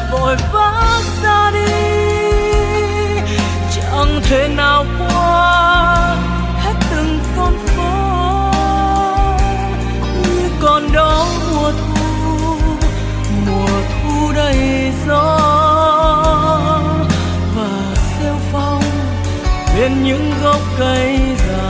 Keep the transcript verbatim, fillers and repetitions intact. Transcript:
vội vã ra đi, chẳng thể nào qua hết từng con phố như còn đó mùa thu, mùa thu đầy gió và rêu phong bên những gốc cây già.